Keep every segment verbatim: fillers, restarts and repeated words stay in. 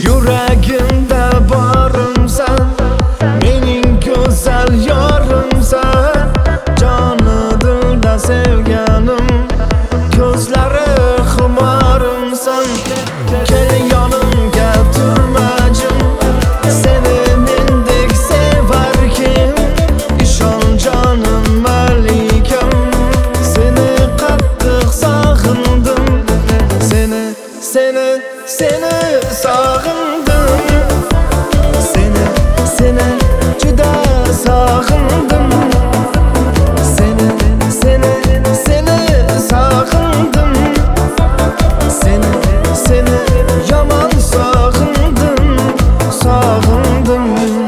Yuragimda borimsan, mening go'zal yorimsan. Joni dilda sevganim, ko'zlari xumorimsan. Kel yonimga turmajim, seni mendek sevar kim? Ishon jonim malikam, seni qattiq sog'indim. Seni, seni, seni sog'indim. Seni, seni juda sog'indim. Seni, seni, seni sog'indim. Seni, seni yomon sog'indim, sog'indim.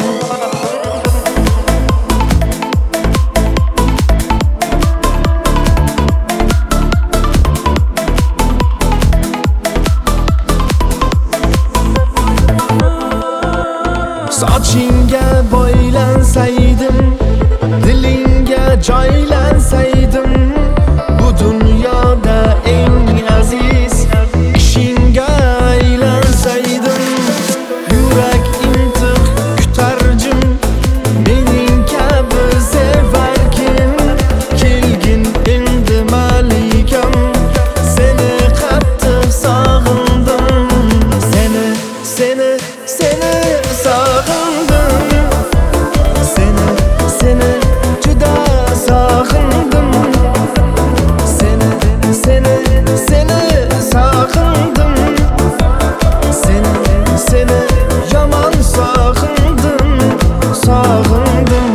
Sochingga boylansaydim, dilingga joylansaydim, bu dunyoda eng aziz ishingga aylansaydim. Yurak intiq kutarjim, mening kabi sevar kim? Kelgin endi malikam, seni qattiq sog'indim. Seni, seni, seni sog'indim. Seni, seni juda sog'indim. Seni, seni, seni sog'indim. Seni, seni yomon sog'indim, sog'indim.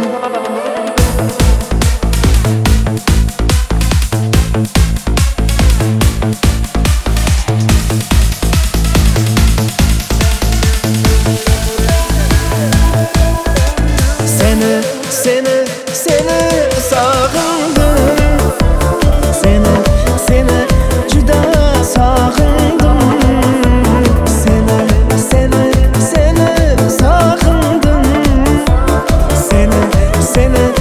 Seni, seni, seni sog'indim. Seni, seni juda sog'indim. Seni, seni, seni sog'indim. Seni, seni